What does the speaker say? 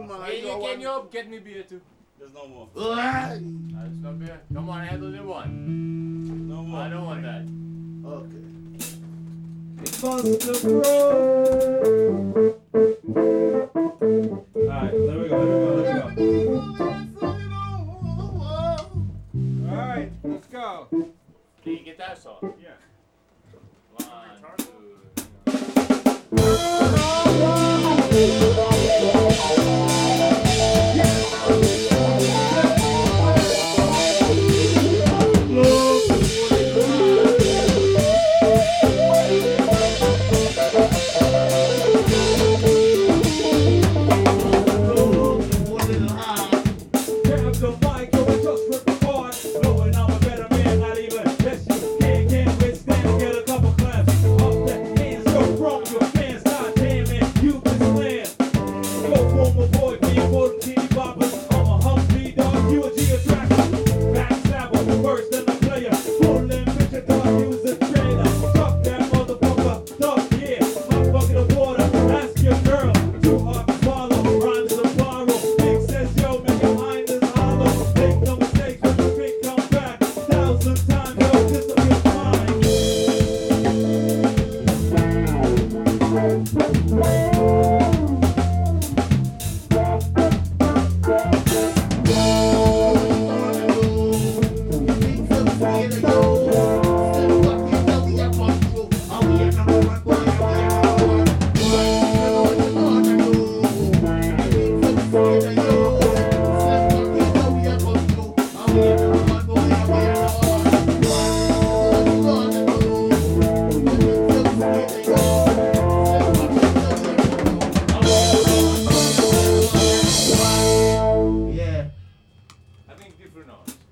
Can you help get me beer too? There's no more. There's no beer. Come on, handle the one. No more. I don't want that. Okay. Alright, there we go. Alright, let's go. Can you get that song? Yeah. I think different notes.